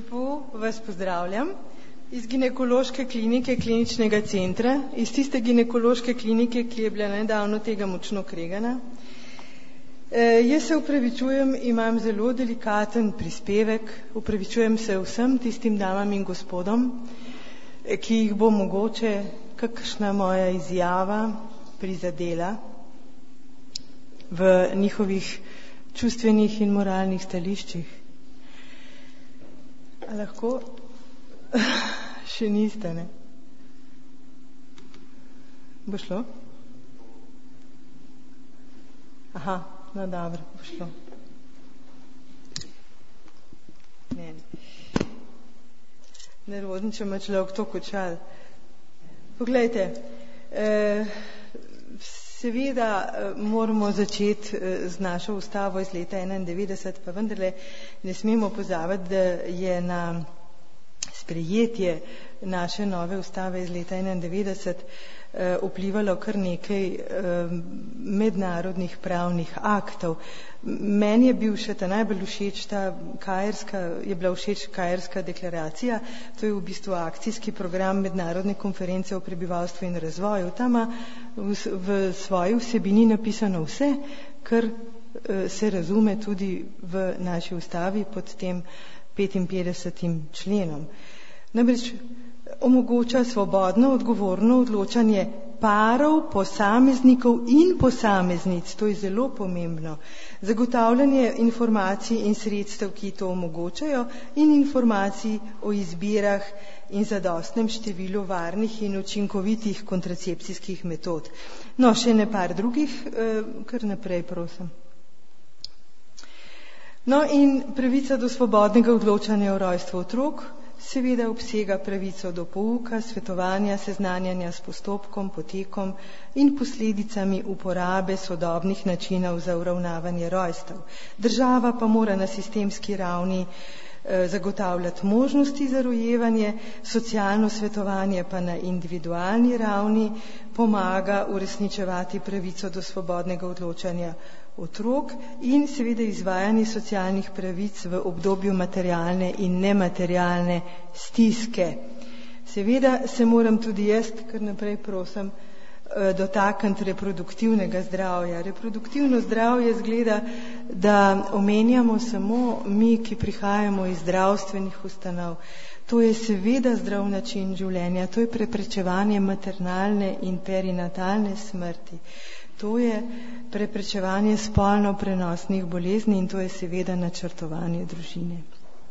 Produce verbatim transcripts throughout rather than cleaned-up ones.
Lepo vas pozdravljam iz ginekološke klinike kliničnega centra, iz tiste ginekološke klinike, ki je bila nedavno tega močno kregana. E, jaz se upravičujem, imam zelo delikaten prispevek, upravičujem se vsem tistim damam in gospodom, ki jih bo mogoče kakšna moja izjava prizadela v njihovih čustvenih in moralnih stališčih. A lahko? Še niste, ne? Bo šlo? Aha, no dobro, bo šlo. Ne, ne. Neroden, če ima človek to kočal. Poglejte, eh, seveda moramo začeti z našo ustavo iz leta enaindevetdeset, pa vendarle ne smemo pozabiti, da je na sprejetje naše nove ustave iz leta enaindevetdeset vplivalo kar nekaj mednarodnih pravnih aktov. Meni je bil še ta najbolj všeč ta kajerska, je bila všeč kajerska deklaracija, to je v bistvu akcijski program mednarodne konference o prebivalstvu in razvoju. Tam ima v, v svoji vsebini napisano vse, kar se razume tudi v naši ustavi pod tem petinpetdesetim členom. Namreč omogoča svobodno, odgovorno odločanje parov, posameznikov in posameznic, to je zelo pomembno, zagotavljanje informacij in sredstev, ki to omogočajo, in informacij o izbirah in zadostnem številu varnih in učinkovitih kontracepcijskih metod. No, še ne par drugih, kar naprej, prosim. No, in pravica do svobodnega odločanja o rojstvu otrok seveda obsega pravico do pouka, svetovanja, seznanjanja s postopkom, potekom in posledicami uporabe sodobnih načinov za uravnavanje rojstev. Država pa mora na sistemski ravni eh, zagotavljati možnosti za rojevanje, socialno svetovanje pa na individualni ravni pomaga uresničevati pravico do svobodnega odločanja otrok in seveda izvajanje socialnih pravic v obdobju materialne in nematerialne stiske. Seveda se moram tudi jaz, kar naprej prosim, dotakniti reproduktivnega zdravja. Reproduktivno zdravje zgleda, da omenjamo samo mi, ki prihajamo iz zdravstvenih ustanov. To je seveda zdrav način življenja, to je preprečevanje maternalne in perinatalne smrti. To je preprečevanje spolno prenosnih bolezni in to je seveda načrtovanje družine.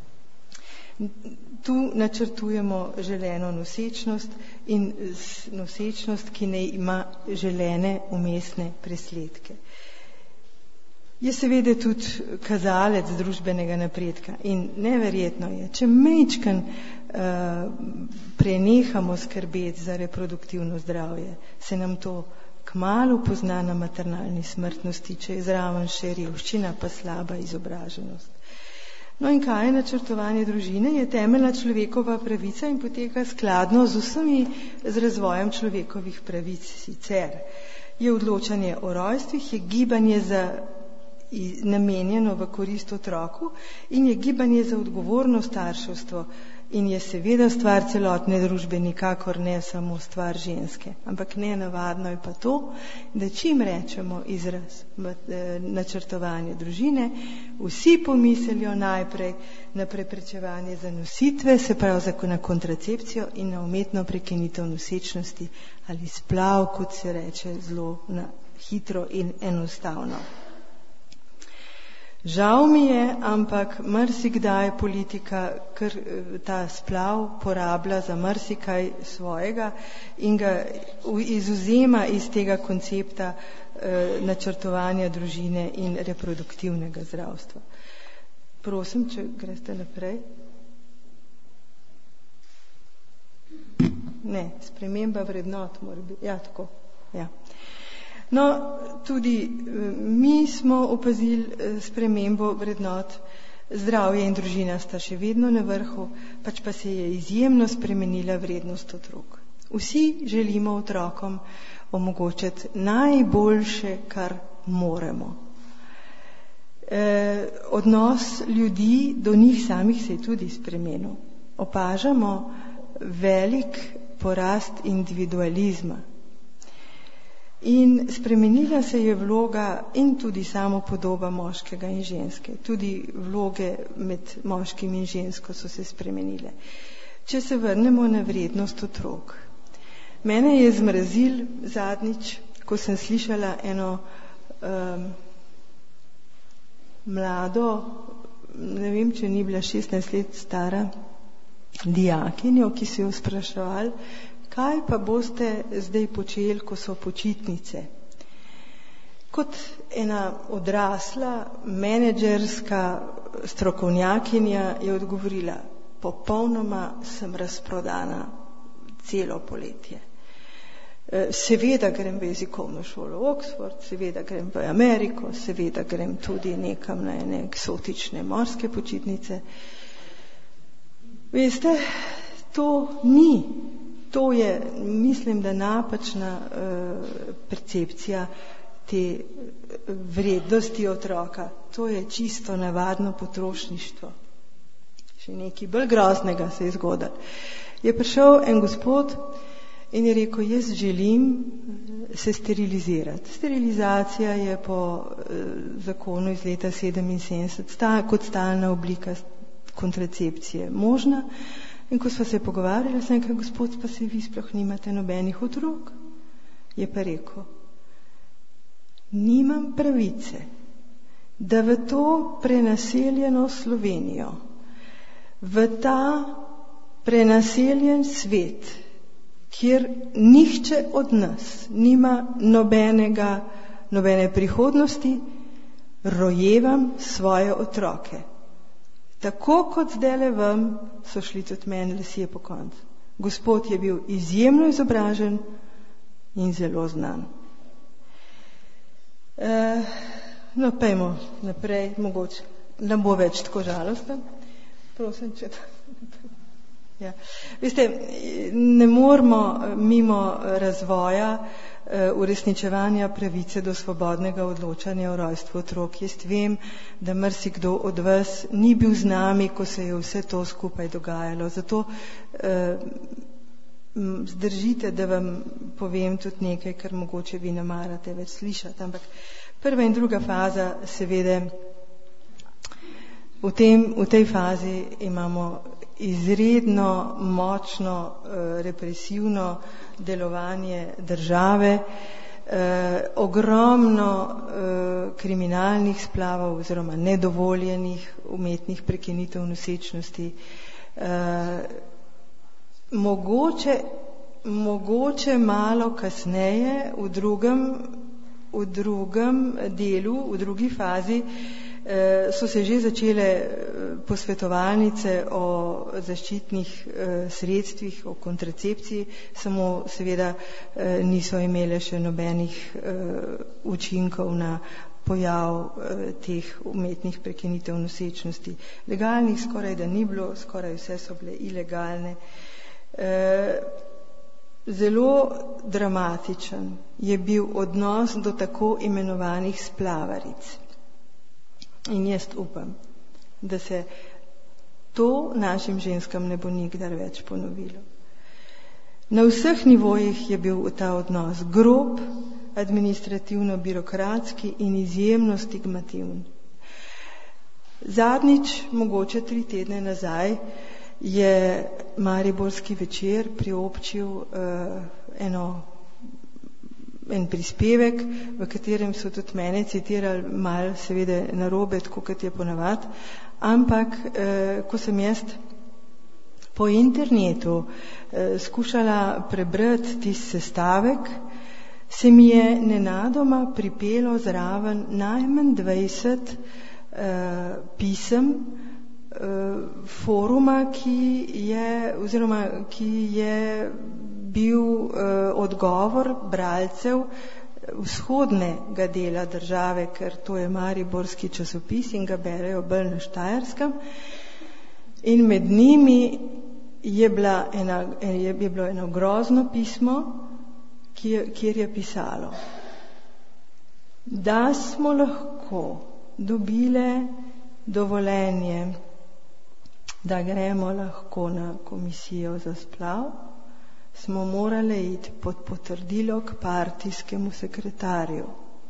Tu načrtujemo želeno nosečnost in nosečnost, ki ne ima želene umestne presledke. Je seveda tudi kazalec družbenega napredka in neverjetno je, če majčken uh, prenehamo skrbeti za reproduktivno zdravje, se nam to kmalu pozna na maternalni smrtnosti, če je zraven še revščina, pa slaba izobraženost. No in kaj je načrtovanje družine? Je temeljna človekova pravica in poteka skladno z vsemi z razvojem človekovih pravic sicer. Je odločanje o rojstvih, je gibanje za namenjeno v korist otroku in je gibanje za odgovorno starševstvo in je seveda stvar celotne družbe, nikakor ne samo stvar ženske. Ampak nenavadno je pa to, da čim rečemo izraz načrtovanje družine, vsi pomislijo najprej na preprečevanje zanositve, se pravi na kontracepcijo in na umetno prekinitev nosečnosti ali splav, kot se reče zelo na hitro in enostavno. Žal mi je, ampak marsikdaj politika kar ta splav porablja za marsikaj svojega in ga izvzema iz tega koncepta eh, načrtovanja družine in reproduktivnega zdravstva. Prosim, če greste naprej. Ne, sprememba vrednot mora biti. Ja, tako. Ja. No, tudi mi smo opazili spremembo vrednot, zdravje in družina sta še vedno na vrhu, pač pa se je izjemno spremenila vrednost otrok. Vsi želimo otrokom omogočiti najboljše, kar moremo. Eh, odnos ljudi do njih samih se je tudi spremenil. Opažamo velik porast individualizma. In spremenila se je vloga in tudi samo podoba moškega in ženske. Tudi vloge med moškim in žensko so se spremenile. Če se vrnemo na vrednost otrok. Mene je zmrazil zadnjič, ko sem slišala eno um, mlado, ne vem, če ni bila šestnajst let stara dijakinjo, ki so jo spraševali, kaj pa boste zdaj počeli, ko so počitnice. Kot ena odrasla, menedžerska strokovnjakinja je odgovorila, popolnoma sem razprodana celo poletje. Seveda grem v jezikovno šolo v Oxford, seveda grem v Ameriko, seveda grem tudi nekam na ene eksotične morske počitnice. Veste, to ni, to je, mislim, da napačna uh, percepcija te vrednosti otroka. To je čisto navadno potrošništvo. Še nekaj bolj groznega se je zgodilo. Je prišel en gospod in je rekel, jaz želim se sterilizirati. Sterilizacija je po eh, zakonu iz leta sedeminsedemdeset sta, kot stalna oblika kontracepcije možna. In ko sva se pogovarjala, sem rekel, gospod, pa se vi sploh nimate nobenih otrok. Je pa rekel, nimam pravice, da v to prenaseljeno Slovenijo, v ta prenaseljen svet, kjer nihče od nas nima nobenega, nobene prihodnosti, rojevam svoje otroke. Tako kot zdajle vam so šli tudi meni lesje po koncu. Gospod je bil izjemno izobražen in zelo znan. E, no, pejmo naprej, mogoče ne bo več tako žalosten. Prosim, če to. Ja. Veste, ne moramo mimo razvoja uresničevanja pravice do svobodnega odločanja o rojstvu otrok. Jaz vem, da marsikdo od vas ni bil z nami, ko se je vse to skupaj dogajalo. Zato eh, zdržite, da vam povem tudi nekaj, kar mogoče vi ne marate več slišati. Ampak prva in druga faza, seveda, v, tem, v tej fazi imamo izredno močno eh, represivno delovanje države, eh, ogromno eh, kriminalnih splavov oziroma nedovoljenih umetnih prekinitev nosečnosti. Eh, mogoče, mogoče malo kasneje v drugem, v drugem delu, v drugi fazi so se že začele posvetovalnice o zaščitnih sredstvih, o kontracepciji, samo seveda niso imele še nobenih učinkov na pojav teh umetnih prekinitev nosečnosti. Legalnih skoraj da ni bilo, skoraj vse so bile ilegalne. Zelo dramatičen je bil odnos do tako imenovanih splavaric. In jaz upam, da se to našim ženskam ne bo nikdar več ponovilo. Na vseh nivojih je bil ta odnos grob, administrativno-birokratski in izjemno stigmativen. Zadnjič, mogoče tri tedne nazaj, je Mariborski večer priobčil uh, eno en prispevek, v katerem so tudi mene citirali mal seveda narobe, tako kot je ponavad, ampak eh, ko sem jaz po internetu eh, skušala prebrati tisti sestavek, se mi je nenadoma pripelo zraven najmanj dvajset eh, pisem eh, foruma, ki je, oziroma ki je bil uh, odgovor bralcev vzhodnega dela države, ker to je mariborski časopis in ga berejo bolj na Štajerskem. In med njimi je, bila ena, je, je bilo eno grozno pismo, ki je, kjer je pisalo, da smo lahko dobile dovoljenje, da gremo lahko na komisijo za splav, smo morali iti pod potrdilo k partijskemu sekretarju.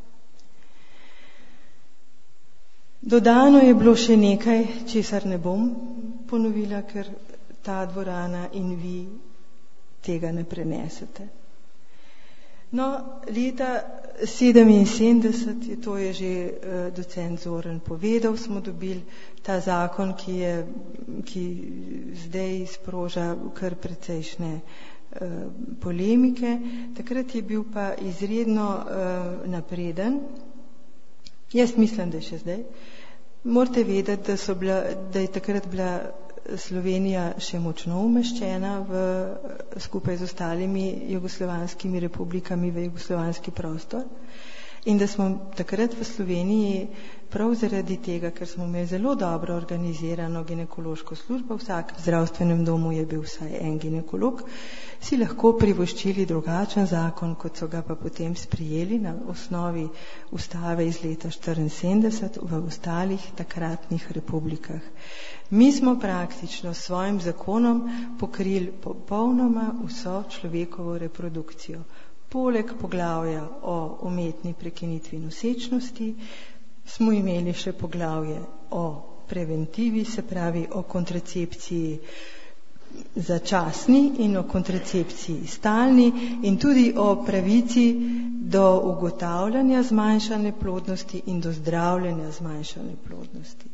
Dodano je bilo še nekaj, česar ne bom ponovila, ker ta dvorana in vi tega ne prenesete. No, leta sedeminsedemdeset, je to je že uh, docent Zoran povedal, smo dobili ta zakon, ki je, ki zdaj sproža kar precejšnje uh, polemike. Takrat je bil pa izredno uh, napreden. Jaz mislim, da je še zdaj. Morate vedeti, da, so bila, da je takrat bila Slovenija še močno umeščena v, skupaj z ostalimi jugoslovanskimi republikami v jugoslovanski prostor in da smo takrat v Sloveniji prav zaradi tega, ker smo imeli zelo dobro organizirano ginekološko službo, v vsakem zdravstvenem domu je bil vsaj en ginekolog, si lahko privoščili drugačen zakon, kot so ga pa potem sprijeli na osnovi ustave iz leta štiriinsedemdeset v ostalih takratnih republikah. Mi smo praktično s svojim zakonom pokrili popolnoma vso človekovo reprodukcijo. Poleg poglavja o umetni prekinitvi nosečnosti smo imeli še poglavje o preventivi, se pravi o kontracepciji začasni in o kontracepciji stalni in tudi o pravici do ugotavljanja zmanjšane plodnosti in do zdravljenja zmanjšane plodnosti.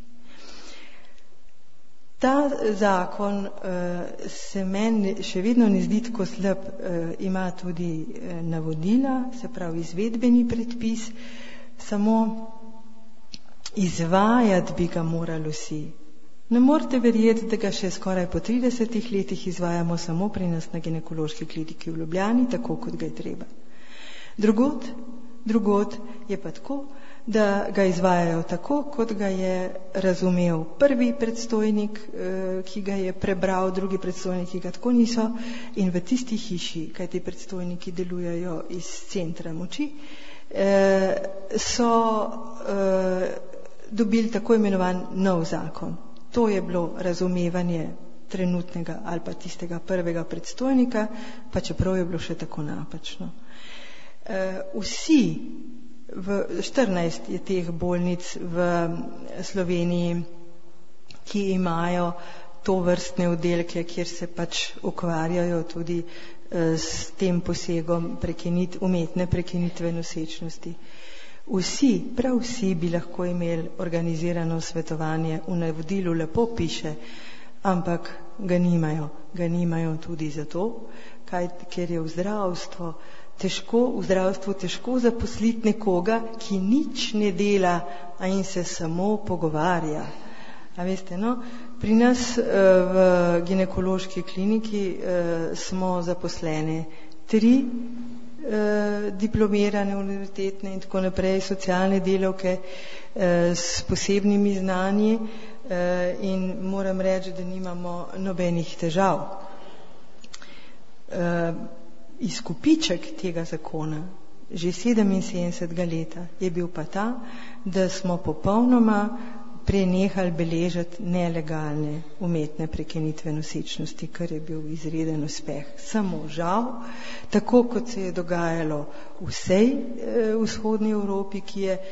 Ta zakon uh, se meni še vedno ne zdi tako slab, uh, ima tudi uh, navodila, se pravi izvedbeni predpis, samo izvajati bi ga morali vsi. Ne morete verjeti, da ga še skoraj po tridesetih letih izvajamo samo pri nas na ginekološki kliniki v Ljubljani, tako kot ga je treba. Drugod, drugod je pa tako, da ga izvajajo tako, kot ga je razumel prvi predstojnik, ki ga je prebral, drugi predstojnik, ki ga tako niso, in v tisti hiši, kaj ti predstojniki delujejo iz centra moči, so dobili tako imenovan nov zakon. To je bilo razumevanje trenutnega ali pa tistega prvega predstojnika, pa čeprav je bilo še tako napačno. Vsi V štirinajst je teh bolnic v Sloveniji, ki imajo to vrstne oddelke, kjer se pač ukvarjajo tudi s tem posegom prekinit, umetne prekinitve nosečnosti. Vsi, prav vsi bi lahko imeli organizirano svetovanje, v navodilu lepo piše, ampak ga nimajo. Ga nimajo tudi zato, kaj, ker je v zdravstvo težko, v zdravstvu težko zaposliti nekoga, ki nič ne dela, a in se samo pogovarja. A veste, no, pri nas v ginekološki kliniki smo zaposlene tri diplomirane univerzitetne in tako naprej, socialne delavke s posebnimi znanji in moram reči, da nimamo nobenih težav. Izkupiček tega zakona že sedeminsedemdesetega leta je bil pa ta, da smo popolnoma prenehali beležiti nelegalne umetne prekinitve nosečnosti, kar je bil izreden uspeh. Samo žal, tako kot se je dogajalo v vsej eh, vzhodni Evropi, ki je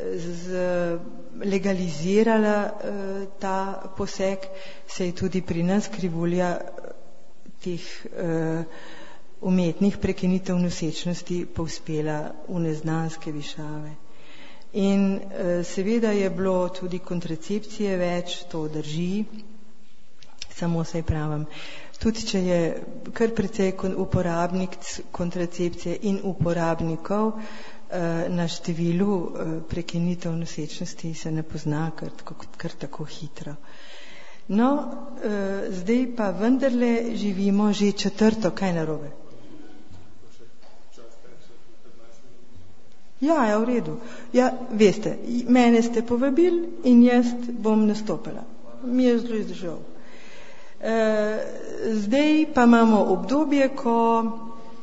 z legalizirala eh, ta poseg, se je tudi pri nas krivulja teh eh, umetnih prekinitev nosečnosti povzpela v neznanske višave. In e, seveda je bilo tudi kontracepcije več, to drži, samo saj pravim. Tudi če je kar precej uporabnik kontracepcije in uporabnikov e, na številu e, prekinitev nosečnosti se ne pozna kar, kar tako hitro. No, e, zdaj pa vendarle živimo že četrto, kaj narobe? Ja, ja, v redu. Ja, veste, mene ste povabili in jaz bom nastopila. Mi je zelo žal. E, zdaj pa imamo obdobje, ko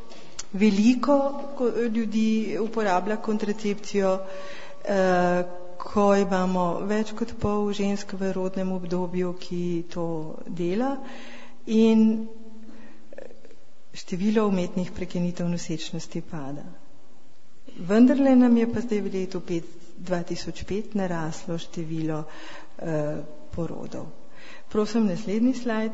veliko ljudi uporablja kontracepcijo, e, ko imamo več kot pol žensk v rodnem obdobju, ki to dela, in število umetnih prekinitev nosečnosti pada. Vendarle nam je pa zdaj v letu dva tisoč pet naraslo število uh, porodov. Prosim, naslednji slajd.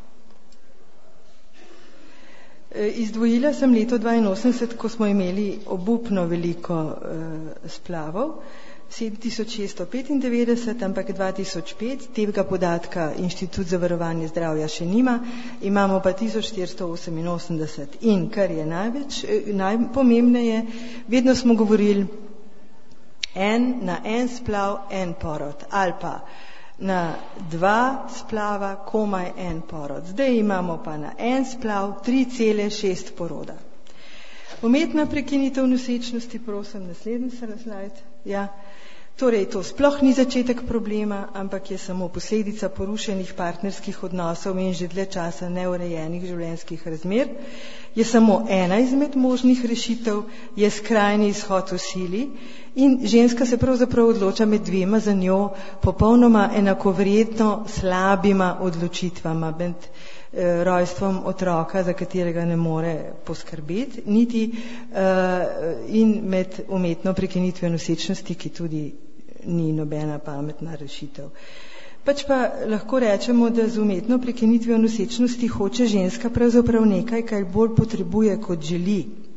Izdvojila sem leto dvainosemdeset, ko smo imeli obupno veliko uh, splavov, sedem tisoč šeststo petindevetdeset, ampak dva tisoč pet, tega podatka Inštitut za varovanje zdravja še nima, imamo pa tisoč štiristo oseminosemdeset. In kar je največ, najpomembneje, vedno smo govorili en na en splav, en porod, ali pa na dva splava, komaj en porod. Zdaj imamo pa na en splav tri cele šest poroda. Umetna prekinitev nosečnosti, prosim, naslednji slajd. Ja. Torej, to sploh ni začetek problema, ampak je samo posledica porušenih partnerskih odnosov in že dlje časa neurejenih življenjskih razmer. Je samo ena izmed možnih rešitev, je skrajni izhod v sili in ženska se pravzaprav odloča med dvema za njo popolnoma enakovredno slabima odločitvama, med eh, rojstvom otroka, za katerega ne more poskrbeti, niti eh, in med umetno prekinitvijo nosečnosti, ki tudi ni nobena pametna rešitev. Pač pa lahko rečemo, da z umetno prekinitvijo nosečnosti hoče ženska pravzaprav nekaj, kar bolj potrebuje, kot želi.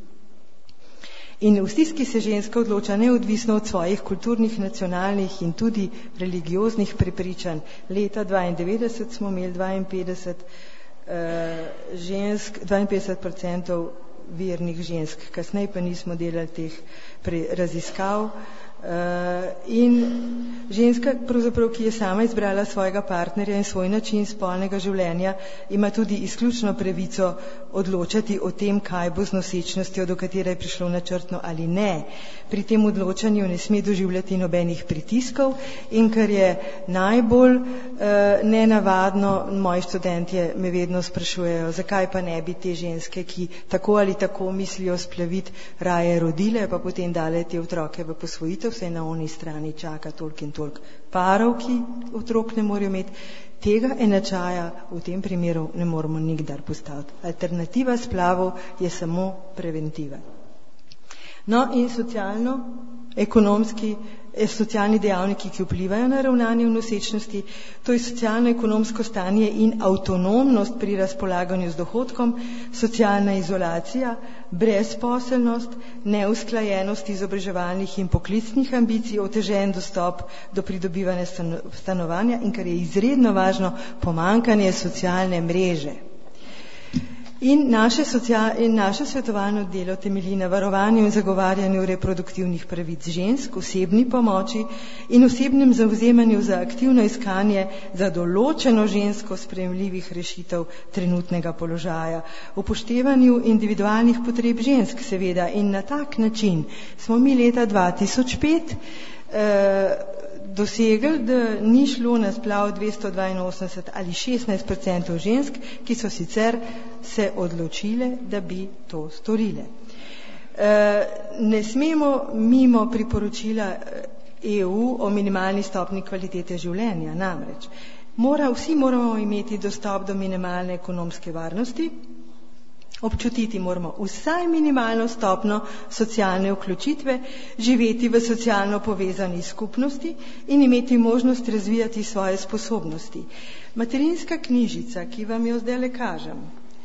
In v stiski se ženska odloča neodvisno od svojih kulturnih, nacionalnih in tudi religioznih prepričanj. Leta dvaindevetdeset smo imeli dvainpetdeset uh, žensk, dvainpetdeset procentov vernih žensk, kasneje pa nismo delali teh raziskav. Uh, in ženska, pravzaprav, ki je sama izbrala svojega partnerja in svoj način spolnega življenja, ima tudi izključno pravico odločati o tem, kaj bo z nosečnostjo, do katere je prišlo načrtno ali ne. Pri tem odločanju ne sme doživljati nobenih pritiskov in kar je najbolj uh, nenavadno, moji študentje me vedno sprašujejo, zakaj pa ne bi te ženske, ki tako ali tako mislijo splaviti, raje rodile, pa potem dale te otroke v posvojitev, vse na oni strani čaka toliko in toliko parov, ki otrok ne morejo imeti. Tega enačaja v tem primeru ne moramo nikdar postaviti. Alternativa splavov je samo preventiva. No in socialno, ekonomski, socialni dejavniki, ki vplivajo na ravnanje v nosečnosti, to je socialno-ekonomsko stanje in avtonomnost pri razpolaganju z dohodkom, socialna izolacija, brezposelnost, neusklajenost izobraževalnih in poklicnih ambicij, otežen dostop do pridobivanja stanovanja in, kar je izredno važno, pomanjkanje socialne mreže. In naše, social, in naše svetovalno delo temelji na varovanju in zagovarjanju reproduktivnih pravic žensk, osebni pomoči in osebnem zavzemanju za aktivno iskanje za določeno žensko sprejemljivih rešitev trenutnega položaja, upoštevanju individualnih potreb žensk, seveda, in na tak način smo mi leta dva tisoč pet eh, dosegli, da ni šlo na splav dvesto dvainosemdeset ali šestnajst procentov žensk, ki so sicer se odločile, da bi to storile. Ne smemo mimo priporočila E U o minimalni stopni kvalitete življenja, namreč mora, vsi moramo imeti dostop do minimalne ekonomske varnosti, občutiti moramo vsaj minimalno stopno socialne vključitve, živeti v socialno povezani skupnosti in imeti možnost razvijati svoje sposobnosti. Materinska knjižica, ki vam jo zdaj le kažem,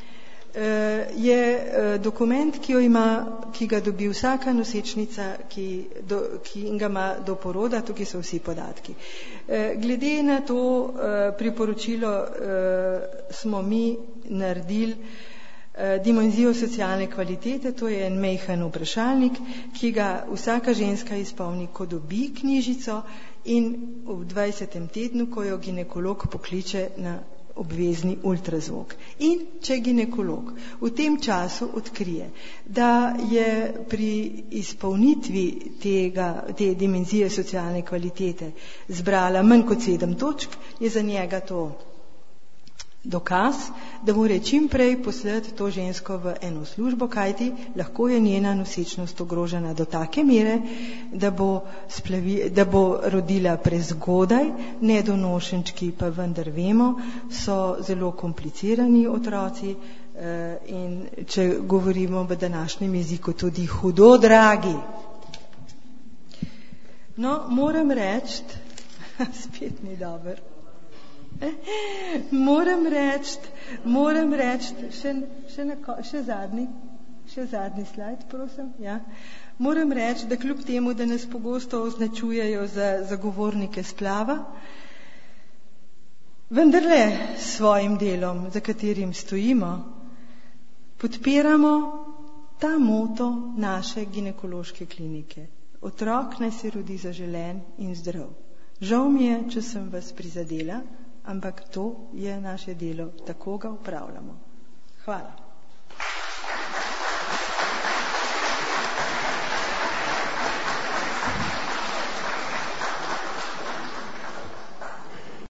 je dokument, ki, jo ima, ki ga dobi vsaka nosečnica, ki, do, ki ga ima do poroda, tukaj so vsi podatki. Glede na to priporočilo smo mi naredili dimenzijo socialne kvalitete, to je en majhen vprašalnik, ki ga vsaka ženska izpolni, ko dobi knjižico in v dvajsetem tednu, ko jo ginekolog pokliče na obvezni ultrazvok. In če ginekolog v tem času odkrije, da je pri izpolnitvi tega, te dimenzije socialne kvalitete zbrala manj kot sedem točk, je za njega to dokaz, da mora čim prej poslati to žensko v eno službo, kajti lahko je njena nosečnost ogrožena do take mere, da bo, splavi, da bo rodila prezgodaj, nedonošenčki pa vendar vemo, so zelo komplicirani otroci in če govorimo v današnjem jeziku tudi hudo dragi. No, moram reči, spet ni dober. Moram reči, moram reči, še, še, na, še zadnji, še zadnji slajd, prosim, ja. Moram reči, da kljub temu, da nas pogosto označujejo za zagovornike splava, vendarle s svojim delom, za katerim stojimo, podpiramo ta moto naše ginekološke klinike. Otrok naj se rodi zaželen in zdrav. Žal mi je, če sem vas prizadela, ampak to je naše delo, tako ga upravljamo. Hvala.